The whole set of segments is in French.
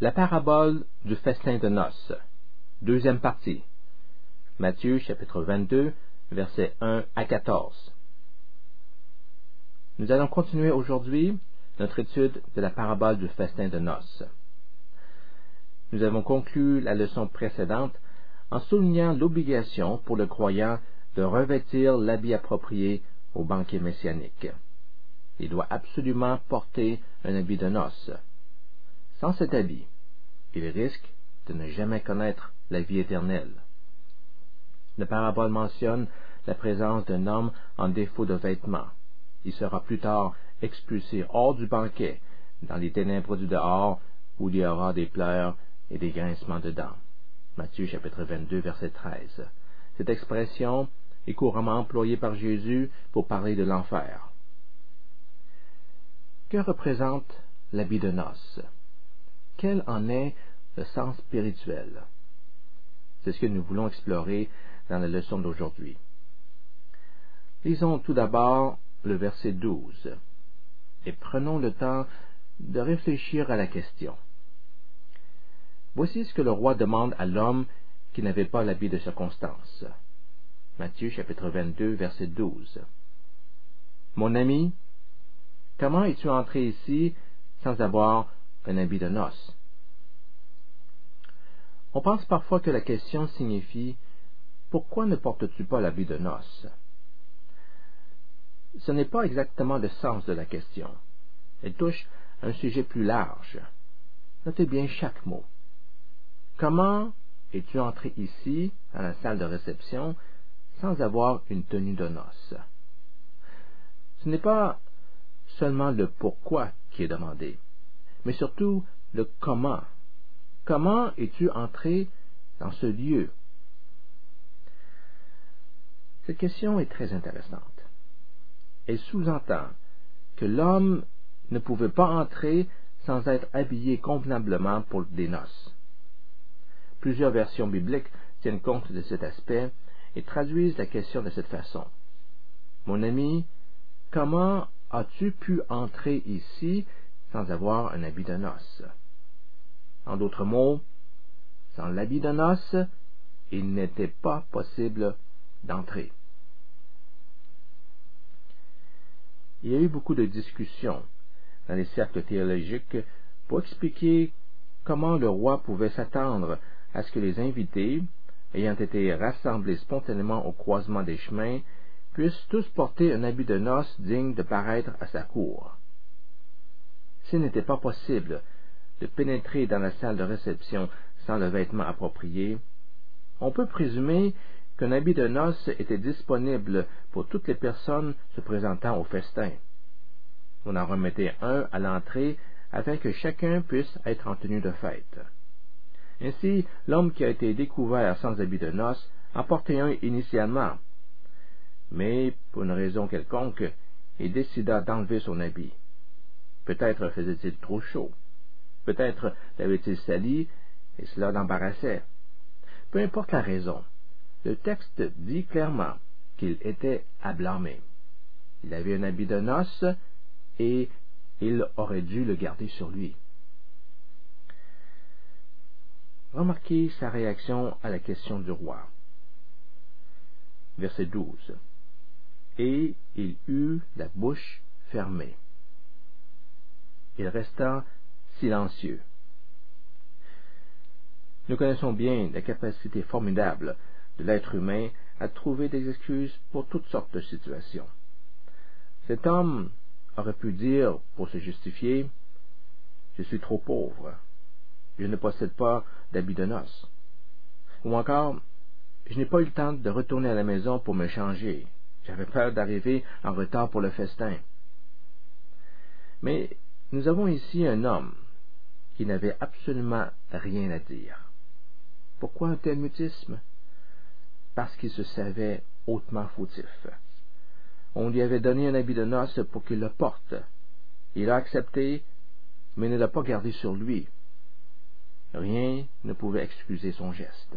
La parabole du festin de noces. Deuxième partie. Matthieu chapitre 22, versets 1 à 14. Nous allons continuer aujourd'hui notre étude de la parabole du festin de noces. Nous avons conclu la leçon précédente en soulignant l'obligation pour le croyant de revêtir l'habit approprié au banquet messianique. Il doit absolument porter un habit de noces. Sans cet habit, il risque de ne jamais connaître la vie éternelle. La parabole mentionne la présence d'un homme en défaut de vêtements. Il sera plus tard expulsé hors du banquet, dans les ténèbres du dehors, où il y aura des pleurs et des grincements de dents. Matthieu chapitre 22, verset 13. Cette expression est couramment employée par Jésus pour parler de l'enfer. Que représente l'habit de noces? Quel en est le sens spirituel? C'est ce que nous voulons explorer dans la leçon d'aujourd'hui. Lisons tout d'abord le verset 12 et prenons le temps de réfléchir à la question. Voici ce que le roi demande à l'homme qui n'avait pas l'habit de circonstance. Matthieu chapitre 22, verset 12. Mon ami, comment es-tu entré ici sans avoir un habit de noces? On pense parfois que la question signifie « Pourquoi ne portes-tu pas l'habit de noces » Ce n'est pas exactement le sens de la question. Elle touche un sujet plus large. Notez bien chaque mot. Comment es-tu entré ici, à la salle de réception, sans avoir une tenue de noces? Ce n'est pas seulement le pourquoi qui est demandé, mais surtout le comment. Comment es-tu entré dans ce lieu? Cette question est très intéressante. Elle sous-entend que l'homme ne pouvait pas entrer sans être habillé convenablement pour des noces. Plusieurs versions bibliques tiennent compte de cet aspect et traduisent la question de cette façon. Mon ami, comment as-tu pu entrer ici sans avoir un habit de noces? En d'autres mots, sans l'habit de noces, il n'était pas possible d'entrer. Il y a eu beaucoup de discussions dans les cercles théologiques pour expliquer comment le roi pouvait s'attendre à ce que les invités, ayant été rassemblés spontanément au croisement des chemins, puissent tous porter un habit de noces digne de paraître à sa cour. S'il n'était pas possible de pénétrer dans la salle de réception sans le vêtement approprié, on peut présumer qu'un habit de noces était disponible pour toutes les personnes se présentant au festin. On en remettait un à l'entrée afin que chacun puisse être en tenue de fête. Ainsi, l'homme qui a été découvert sans habit de noces en portait un initialement, mais pour une raison quelconque, il décida d'enlever son habit. Peut-être faisait-il trop chaud. Peut-être l'avait-il sali et cela l'embarrassait. Peu importe la raison, le texte dit clairement qu'il était à blâmer. Il avait un habit de noces et il aurait dû le garder sur lui. Remarquez sa réaction à la question du roi. Verset 12. Et il eut la bouche fermée. Il resta silencieux. Nous connaissons bien la capacité formidable de l'être humain à trouver des excuses pour toutes sortes de situations. Cet homme aurait pu dire, pour se justifier, « Je suis trop pauvre, je ne possède pas d'habit de noces. » Ou encore, « Je n'ai pas eu le temps de retourner à la maison pour me changer, j'avais peur d'arriver en retard pour le festin. » Mais nous avons ici un homme qui n'avait absolument rien à dire. Pourquoi un tel mutisme? Parce qu'il se savait hautement fautif. On lui avait donné un habit de noces pour qu'il le porte. Il a accepté, mais ne l'a pas gardé sur lui. Rien ne pouvait excuser son geste.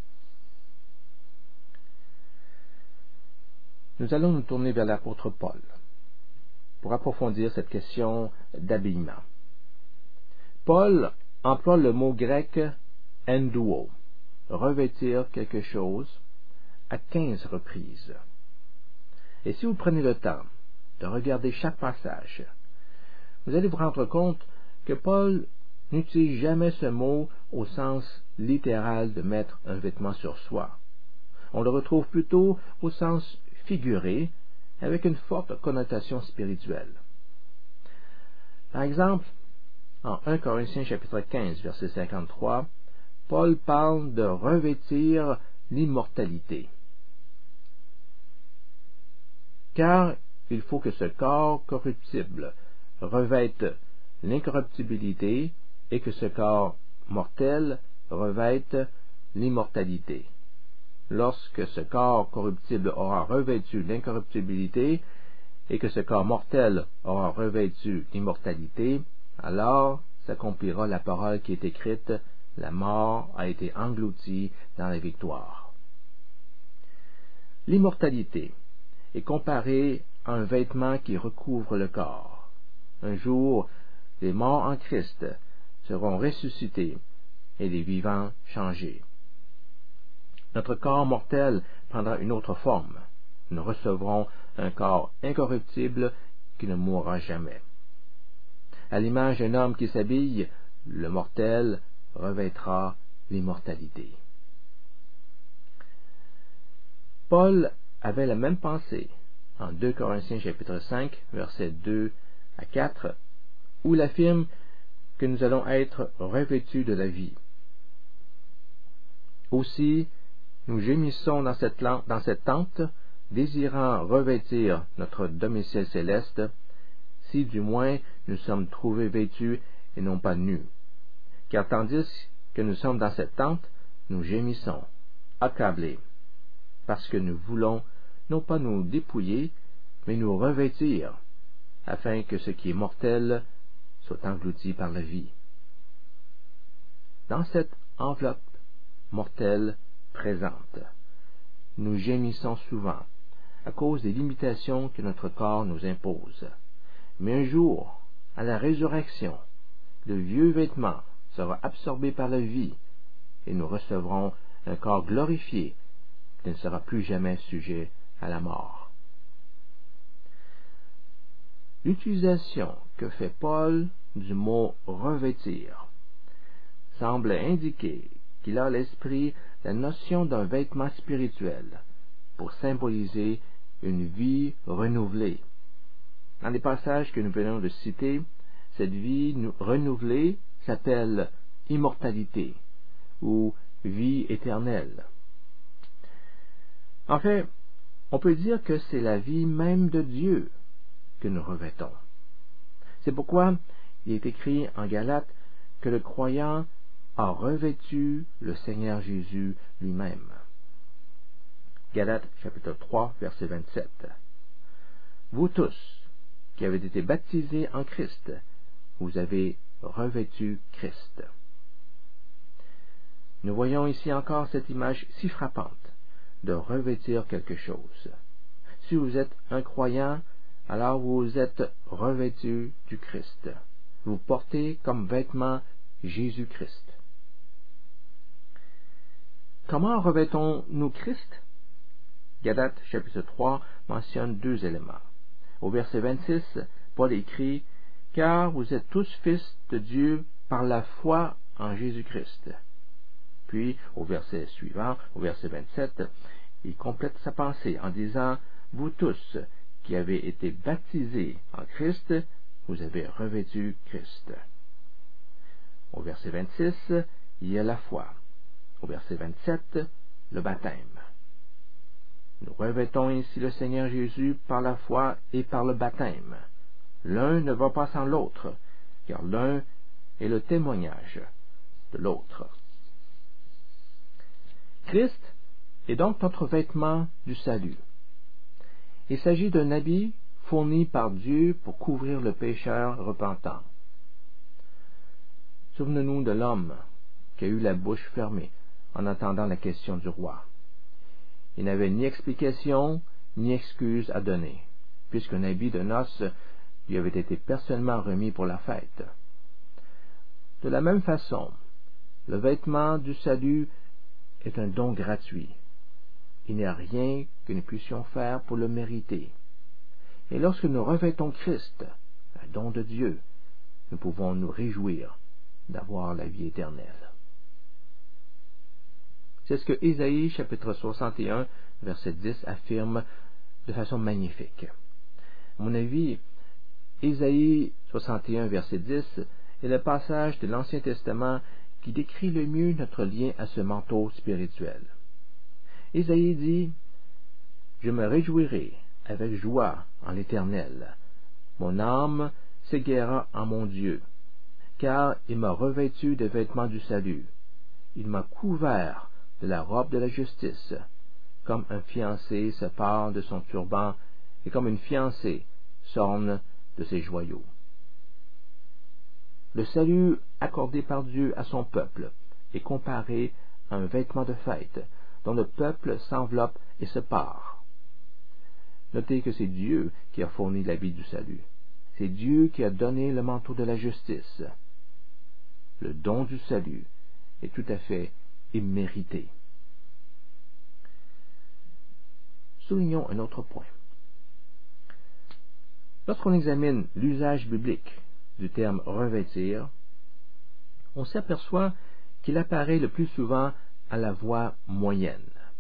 Nous allons nous tourner vers l'apôtre Paul pour approfondir cette question d'habillement. Paul emploie le mot grec endouo, revêtir quelque chose, à 15 reprises. Et si vous prenez le temps de regarder chaque passage, vous allez vous rendre compte que Paul n'utilise jamais ce mot au sens littéral de mettre un vêtement sur soi. On le retrouve plutôt au sens figuré, avec une forte connotation spirituelle. Par exemple, en 1 Corinthiens chapitre 15, verset 53, Paul parle de revêtir l'immortalité. Car il faut que ce corps corruptible revête l'incorruptibilité et que ce corps mortel revête l'immortalité. Lorsque ce corps corruptible aura revêtu l'incorruptibilité et que ce corps mortel aura revêtu l'immortalité, alors s'accomplira la parole qui est écrite, la mort a été engloutie dans la victoire. L'immortalité est comparée à un vêtement qui recouvre le corps. Un jour, les morts en Christ seront ressuscités et les vivants changés. Notre corps mortel prendra une autre forme. Nous recevrons un corps incorruptible qui ne mourra jamais. À l'image d'un homme qui s'habille, le mortel revêtera l'immortalité. Paul avait la même pensée en 2 Corinthiens chapitre 5, versets 2 à 4, où il affirme que nous allons être revêtus de la vie. Aussi, nous gémissons dans cette tente, désirant revêtir notre domicile céleste, si du moins nous sommes trouvés vêtus et non pas nus. Car tandis que nous sommes dans cette tente, nous gémissons, accablés, parce que nous voulons non pas nous dépouiller, mais nous revêtir, afin que ce qui est mortel soit englouti par la vie. Dans cette enveloppe mortelle présente, nous gémissons souvent à cause des limitations que notre corps nous impose. Mais un jour, à la résurrection, le vieux vêtement sera absorbé par la vie et nous recevrons un corps glorifié qui ne sera plus jamais sujet à la mort. L'utilisation que fait Paul du mot revêtir semble indiquer qu'il a à l'esprit la notion d'un vêtement spirituel pour symboliser une vie renouvelée. Dans les passages que nous venons de citer, cette vie renouvelée s'appelle immortalité ou vie éternelle. En fait, on peut dire que c'est la vie même de Dieu que nous revêtons. C'est pourquoi il est écrit en Galates que le croyant a revêtu le Seigneur Jésus lui-même. Galates chapitre 3, verset 27. Vous tous qui avez été baptisés en Christ, vous avez revêtu Christ. Nous voyons ici encore cette image si frappante de revêtir quelque chose. Si vous êtes un croyant, alors vous êtes revêtu du Christ. Vous portez comme vêtement Jésus-Christ. Comment revêtons-nous Christ? Galates chapitre 3 mentionne 2 éléments. Au verset 26, Paul écrit « Car vous êtes tous fils de Dieu par la foi en Jésus-Christ. » Puis, au verset suivant, au verset 27, il complète sa pensée en disant « Vous tous qui avez été baptisés en Christ, vous avez revêtu Christ. » Au verset 26, il y a la foi. Au verset 27, le baptême. Nous revêtons ainsi le Seigneur Jésus par la foi et par le baptême. L'un ne va pas sans l'autre, car l'un est le témoignage de l'autre. Christ est donc notre vêtement du salut. Il s'agit d'un habit fourni par Dieu pour couvrir le pécheur repentant. Souvenons-nous de l'homme qui a eu la bouche fermée en attendant la question du roi. Il n'avait ni explication ni excuse à donner, puisqu'un habit de noces lui avait été personnellement remis pour la fête. De la même façon, le vêtement du salut est un don gratuit. Il n'y a rien que nous puissions faire pour le mériter. Et lorsque nous revêtons Christ, un don de Dieu, nous pouvons nous réjouir d'avoir la vie éternelle. C'est ce que Ésaïe, chapitre 61, verset 10, affirme de façon magnifique. À mon avis, Ésaïe 61, verset 10, est le passage de l'Ancien Testament qui décrit le mieux notre lien à ce manteau spirituel. Ésaïe dit, « Je me réjouirai avec joie en l'Éternel. Mon âme s'égaira en mon Dieu, car il m'a revêtu des vêtements du salut. Il m'a couvert de la robe de la justice, comme un fiancé se pare de son turban et comme une fiancée s'orne de ses joyaux. » Le salut accordé par Dieu à son peuple est comparé à un vêtement de fête dont le peuple s'enveloppe et se pare. Notez que c'est Dieu qui a fourni l'habit du salut. C'est Dieu qui a donné le manteau de la justice. Le don du salut est tout à fait immérité. Soulignons un autre point. Lorsqu'on examine l'usage biblique du terme « revêtir », on s'aperçoit qu'il apparaît le plus souvent à la voix moyenne.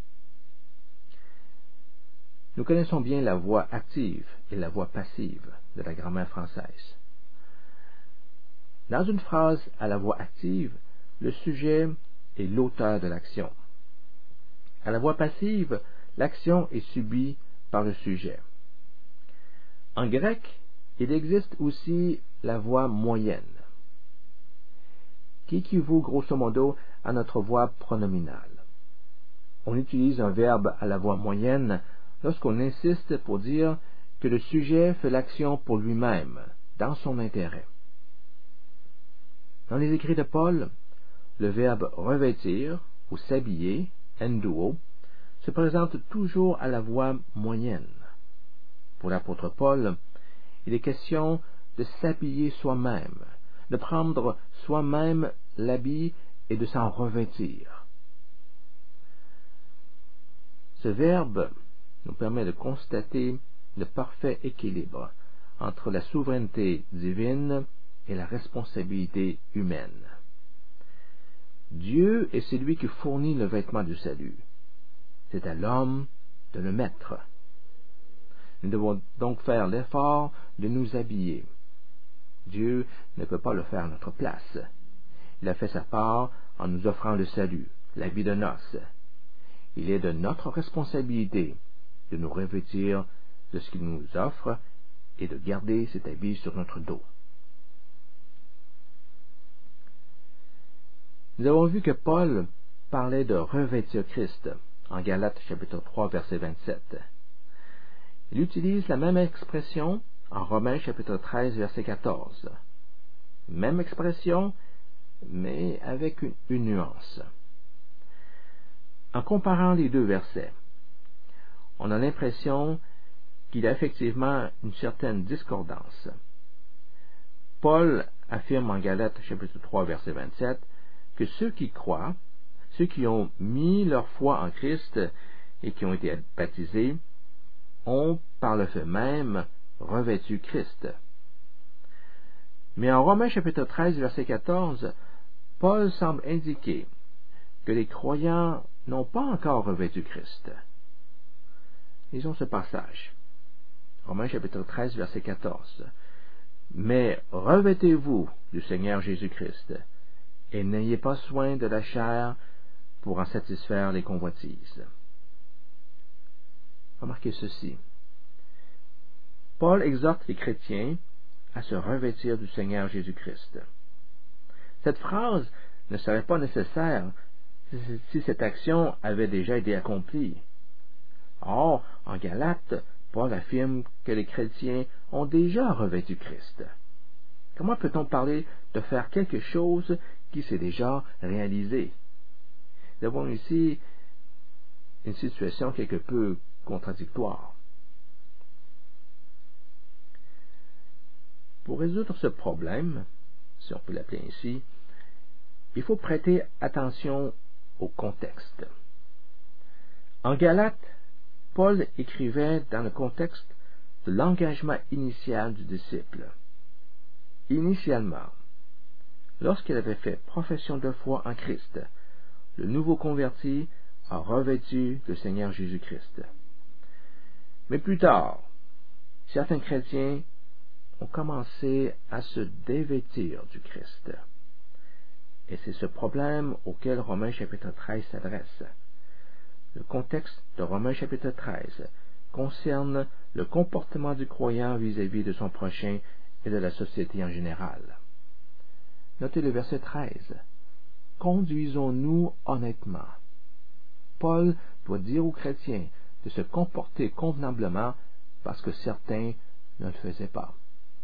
Nous connaissons bien la voix active et la voix passive de la grammaire française. Dans une phrase à la voix active, le sujet est l'auteur de l'action. À la voix passive, l'action est subie par le sujet. En grec, il existe aussi la voix moyenne, qui équivaut grosso modo à notre voix pronominale. On utilise un verbe à la voix moyenne lorsqu'on insiste pour dire que le sujet fait l'action pour lui-même, dans son intérêt. Dans les écrits de Paul, le verbe revêtir ou s'habiller, enduo, se présente toujours à la voix moyenne. Pour l'apôtre Paul, il est question de s'habiller soi-même, de prendre soi-même l'habit et de s'en revêtir. Ce verbe nous permet de constater le parfait équilibre entre la souveraineté divine et la responsabilité humaine. Dieu est celui qui fournit le vêtement du salut. C'est à l'homme de le mettre. Nous devons donc faire l'effort de nous habiller. Dieu ne peut pas le faire à notre place. Il a fait sa part en nous offrant le salut, l'habit de noces. Il est de notre responsabilité de nous revêtir de ce qu'il nous offre et de garder cet habit sur notre dos. Nous avons vu que Paul parlait de revêtir Christ en Galates chapitre 3 verset 27. Il utilise la même expression en Romains chapitre 13 verset 14. Même expression, mais avec une nuance. En comparant les deux versets, on a l'impression qu'il y a effectivement une certaine discordance. Paul affirme en Galates chapitre 3 verset 27 que ceux qui croient, ceux qui ont mis leur foi en Christ et qui ont été baptisés, ont par le fait même revêtu Christ. Mais en Romains chapitre 13 verset 14, Paul semble indiquer que les croyants n'ont pas encore revêtu Christ. Lisons ce passage. Romains chapitre 13 verset 14. Mais revêtez-vous du Seigneur Jésus-Christ, et n'ayez pas soin de la chair pour en satisfaire les convoitises. Remarquez ceci. Paul exhorte les chrétiens à se revêtir du Seigneur Jésus-Christ. Cette phrase ne serait pas nécessaire si cette action avait déjà été accomplie. Or, en Galates, Paul affirme que les chrétiens ont déjà revêtu Christ. Comment peut-on parler de faire quelque chose qui s'est déjà réalisé? Nous avons ici une situation quelque peu contradictoire. Pour résoudre ce problème, si on peut l'appeler ainsi, il faut prêter attention au contexte. En Galates, Paul écrivait dans le contexte de l'engagement initial du disciple. Initialement, lorsqu'il avait fait profession de foi en Christ, le nouveau converti a revêtu le Seigneur Jésus-Christ. Mais plus tard, certains chrétiens ont commencé à se dévêtir du Christ. Et c'est ce problème auquel Romains chapitre 13 s'adresse. Le contexte de Romains chapitre 13 concerne le comportement du croyant vis-à-vis de son prochain et de la société en général. Notez le verset 13. Conduisons-nous honnêtement. Paul doit dire aux chrétiens de se comporter convenablement parce que certains ne le faisaient pas.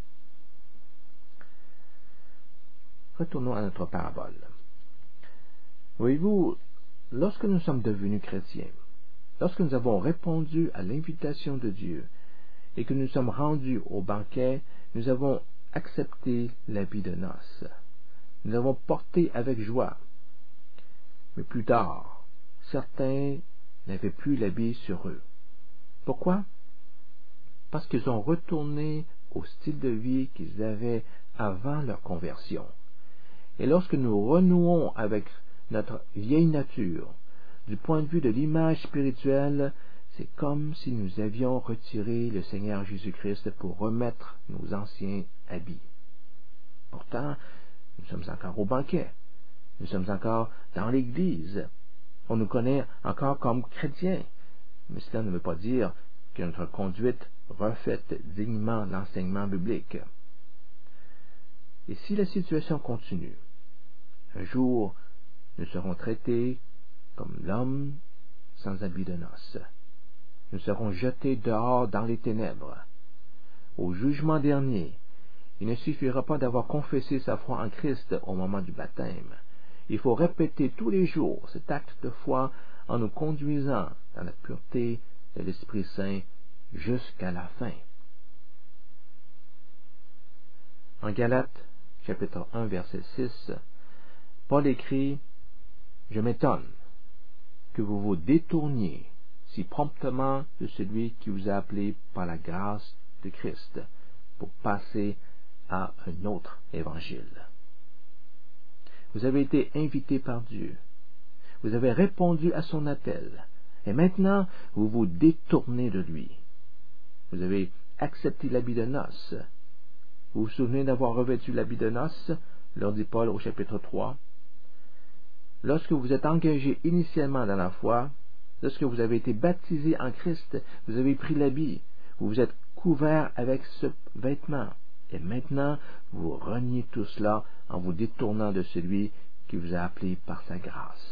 Retournons à notre parabole. Voyez-vous, lorsque nous sommes devenus chrétiens, lorsque nous avons répondu à l'invitation de Dieu et que nous sommes rendus au banquet, nous avons accepté l'habit de noces. Nous l'avons porté avec joie. Mais plus tard, certains n'avaient plus l'habit sur eux. Pourquoi? Parce qu'ils ont retourné au style de vie qu'ils avaient avant leur conversion. Et lorsque nous renouons avec notre vieille nature, du point de vue de l'image spirituelle, c'est comme si nous avions retiré le Seigneur Jésus-Christ pour remettre nos anciens habits. Pourtant, nous sommes encore au banquet. Nous sommes encore dans l'Église. On nous connaît encore comme chrétiens. Mais cela ne veut pas dire que notre conduite reflète dignement l'enseignement biblique. Et si la situation continue, un jour, nous serons traités comme l'homme sans habit de noces. Nous serons jetés dehors dans les ténèbres. Au jugement dernier, il ne suffira pas d'avoir confessé sa foi en Christ au moment du baptême. Il faut répéter tous les jours cet acte de foi en nous conduisant dans la pureté de l'Esprit Saint jusqu'à la fin. En Galates, chapitre 1, verset 6, Paul écrit « Je m'étonne que vous vous détourniez si promptement de celui qui vous a appelé par la grâce de Christ pour passer à un autre évangile. » Vous avez été invité par Dieu. Vous avez répondu à son appel. Et maintenant, vous vous détournez de lui. Vous avez accepté l'habit de noces. Vous vous souvenez d'avoir revêtu l'habit de noces, leur dit Paul au chapitre 3. Lorsque vous êtes engagé initialement dans la foi, lorsque vous avez été baptisé en Christ, vous avez pris l'habit. Vous vous êtes couvert avec ce vêtement. Et maintenant, vous reniez tout cela en vous détournant de celui qui vous a appelé par sa grâce.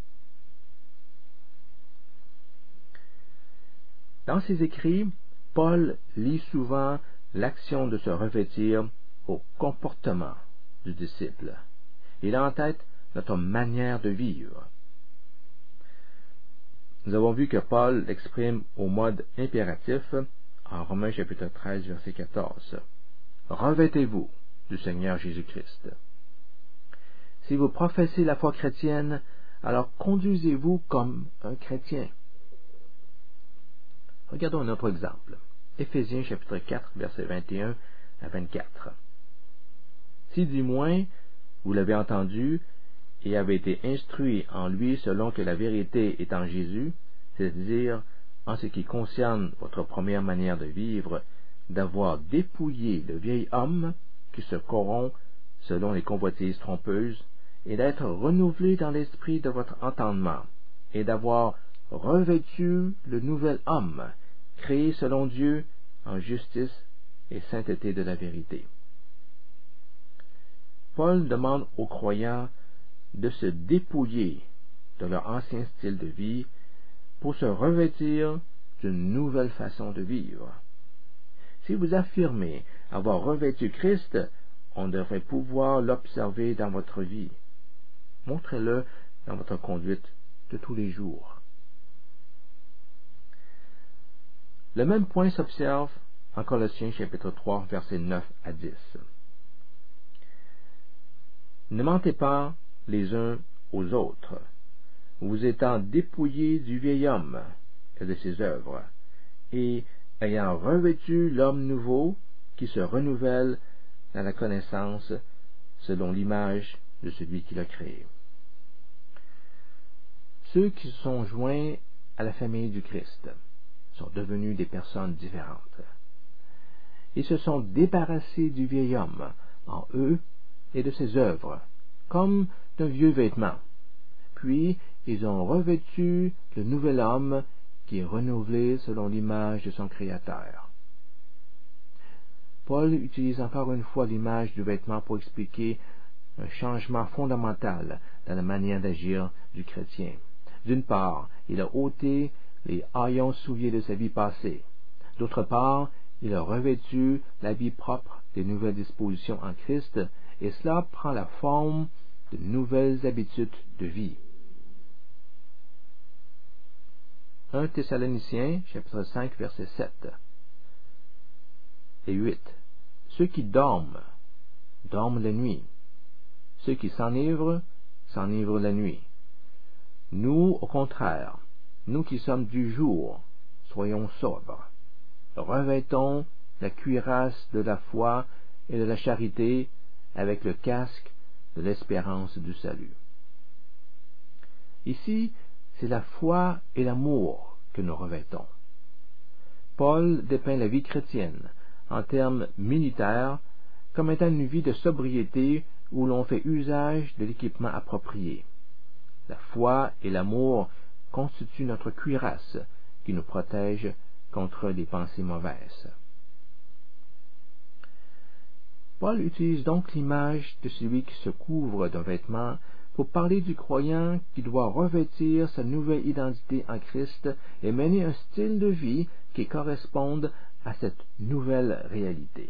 Dans ses écrits, Paul lie souvent l'action de se revêtir au comportement du disciple. Il a en tête notre manière de vivre. Nous avons vu que Paul l'exprime au mode impératif en Romains chapitre 13, verset 14. Revêtez-vous du Seigneur Jésus-Christ. Si vous professez la foi chrétienne, alors conduisez-vous comme un chrétien. Regardons un autre exemple. Éphésiens chapitre 4, versets 21 à 24. Si du moins vous l'avez entendu et avez été instruit en lui selon que la vérité est en Jésus, c'est-à-dire en ce qui concerne votre première manière de vivre, d'avoir dépouillé le vieil homme qui se corrompt selon les convoitises trompeuses, et d'être renouvelé dans l'esprit de votre entendement, et d'avoir revêtu le nouvel homme, créé selon Dieu en justice et sainteté de la vérité. Paul demande aux croyants de se dépouiller de leur ancien style de vie pour se revêtir d'une nouvelle façon de vivre. Si vous affirmez avoir revêtu Christ, on devrait pouvoir l'observer dans votre vie. Montrez-le dans votre conduite de tous les jours. Le même point s'observe en Colossiens chapitre 3, versets 9 à 10. Ne mentez pas les uns aux autres, vous étant dépouillés du vieil homme et de ses œuvres, et ayant revêtu l'homme nouveau qui se renouvelle dans la connaissance selon l'image de celui qui l'a créé. Ceux qui se sont joints à la famille du Christ sont devenus des personnes différentes. Ils se sont débarrassés du vieil homme en eux et de ses œuvres, comme d'un vieux vêtement. Puis, ils ont revêtu le nouvel homme qui est renouvelé selon l'image de son Créateur. Paul utilise encore une fois l'image du vêtement pour expliquer un changement fondamental dans la manière d'agir du chrétien. D'une part, il a ôté les haillons souillés de sa vie passée. D'autre part, il a revêtu l'habit propre des nouvelles dispositions en Christ, et cela prend la forme de nouvelles habitudes de vie. 1 Thessaloniciens, chapitre 5, versets 7 et 8. Ceux qui dorment, dorment la nuit. Ceux qui s'enivrent, s'enivrent la nuit. Nous, au contraire, nous qui sommes du jour, soyons sobres. Revêtons la cuirasse de la foi et de la charité avec le casque de l'espérance du salut. Ici, c'est la foi et l'amour que nous revêtons. Paul dépeint la vie chrétienne en termes militaires comme étant une vie de sobriété où l'on fait usage de l'équipement approprié. La foi et l'amour constituent notre cuirasse qui nous protège contre les pensées mauvaises. Paul utilise donc l'image de celui qui se couvre d'un vêtement pour parler du croyant qui doit revêtir sa nouvelle identité en Christ et mener un style de vie qui corresponde à cette nouvelle réalité.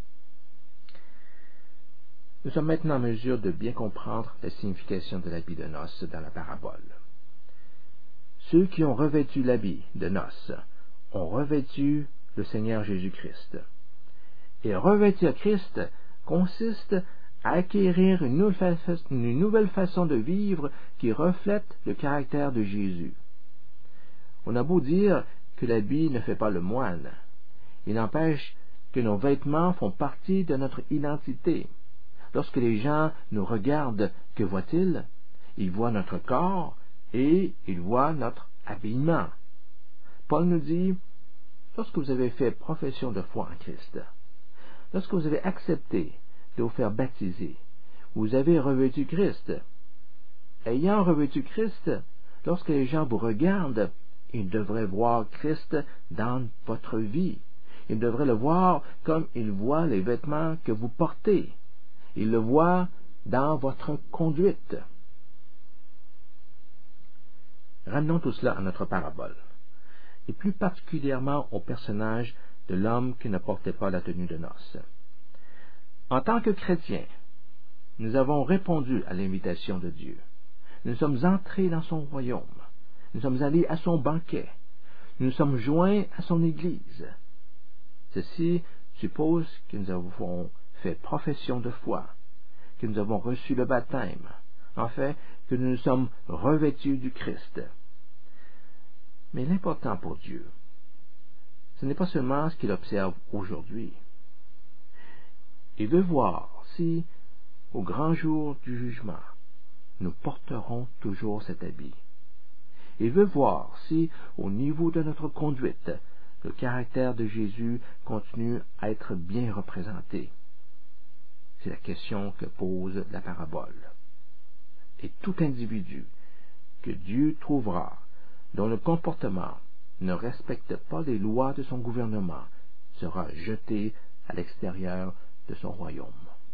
Nous sommes maintenant en mesure de bien comprendre la signification de l'habit de noces dans la parabole. Ceux qui ont revêtu l'habit de noces ont revêtu le Seigneur Jésus-Christ. Et revêtir Christ consiste à acquérir une nouvelle façon de vivre qui reflète le caractère de Jésus. On a beau dire que l'habit ne fait pas le moine, il n'empêche que nos vêtements font partie de notre identité. Lorsque les gens nous regardent, que voient-ils? Ils voient notre corps et ils voient notre habillement. Paul nous dit, lorsque vous avez fait profession de foi en Christ, lorsque vous avez accepté de vous faire baptiser, vous avez revêtu Christ. Ayant revêtu Christ, lorsque les gens vous regardent, ils devraient voir Christ dans votre vie. Ils devraient le voir comme ils voient les vêtements que vous portez. Ils le voient dans votre conduite. Ramenons tout cela à notre parabole, et plus particulièrement au personnage de l'homme qui ne portait pas la tenue de noces. En tant que chrétiens, nous avons répondu à l'invitation de Dieu. Nous sommes entrés dans son royaume. Nous sommes allés à son banquet. Nous sommes joints à son Église. Ceci suppose que nous avons fait profession de foi, que nous avons reçu le baptême, en fait, que nous nous sommes revêtus du Christ. Mais l'important pour Dieu, ce n'est pas seulement ce qu'il observe aujourd'hui. Il veut voir si, au grand jour du jugement, nous porterons toujours cet habit. Il veut voir si, au niveau de notre conduite, le caractère de Jésus continue à être bien représenté. C'est la question que pose la parabole. Et tout individu que Dieu trouvera dont le comportement ne respecte pas les lois de son gouvernement sera jeté à l'extérieur de son royaume.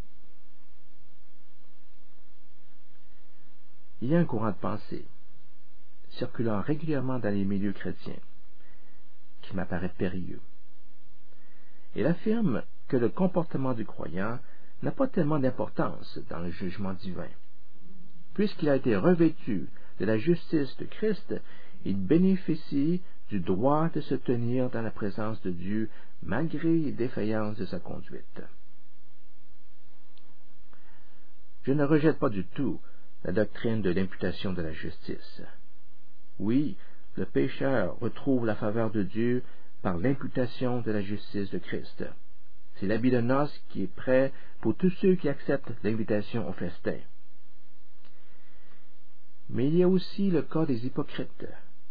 Il y a un courant de pensée circulant régulièrement dans les milieux chrétiens qui m'apparaît périlleux. Il affirme que le comportement du croyant n'a pas tellement d'importance dans le jugement divin. Puisqu'il a été revêtu de la justice de Christ, il bénéficie du droit de se tenir dans la présence de Dieu malgré les défaillances de sa conduite. Je ne rejette pas du tout la doctrine de l'imputation de la justice. Oui, le pécheur retrouve la faveur de Dieu par l'imputation de la justice de Christ. C'est l'habit de noces qui est prêt pour tous ceux qui acceptent l'invitation au festin. Mais il y a aussi le cas des hypocrites,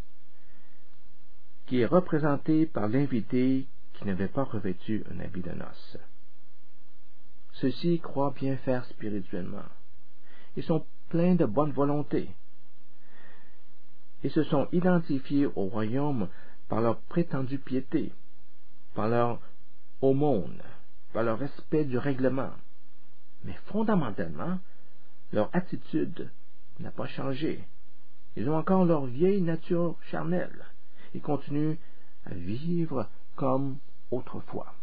qui est représenté par l'invité qui n'avait pas revêtu un habit de noces. Ceux-ci croient bien faire spirituellement. Ils sont pleins de bonne volonté. Ils se sont identifiés au royaume par leur prétendue piété, par leur aumône, par leur respect du règlement. Mais fondamentalement, leur attitude n'a pas changé. Ils ont encore leur vieille nature charnelle et continuent à vivre comme autrefois.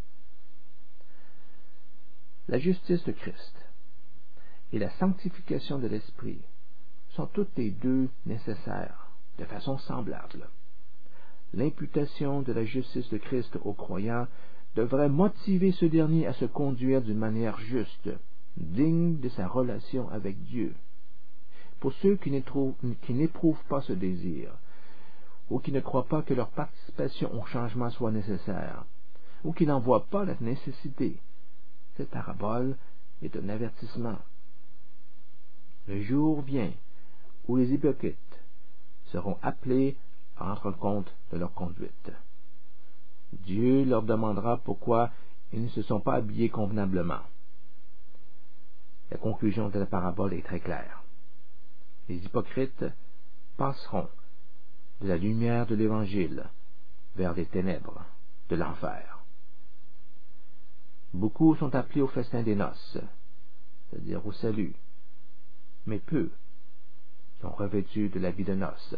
La justice de Christ et la sanctification de l'Esprit sont toutes les deux nécessaires de façon semblable. L'imputation de la justice de Christ aux croyants devrait motiver ce dernier à se conduire d'une manière juste, digne de sa relation avec Dieu. Pour ceux qui n'éprouvent pas ce désir, ou qui ne croient pas que leur participation au changement soit nécessaire, ou qui n'en voient pas la nécessité, cette parabole est un avertissement. Le jour vient où les hypocrites seront appelés à rendre compte de leur conduite. Dieu leur demandera pourquoi ils ne se sont pas habillés convenablement. La conclusion de la parabole est très claire. Les hypocrites passeront de la lumière de l'Évangile vers les ténèbres de l'enfer. Beaucoup sont appelés au festin des noces, c'est-à-dire au salut, mais peu sont revêtus de l'habit de noces,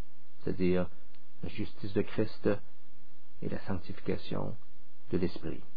c'est-à-dire la justice de Christ et la sanctification de l'Esprit.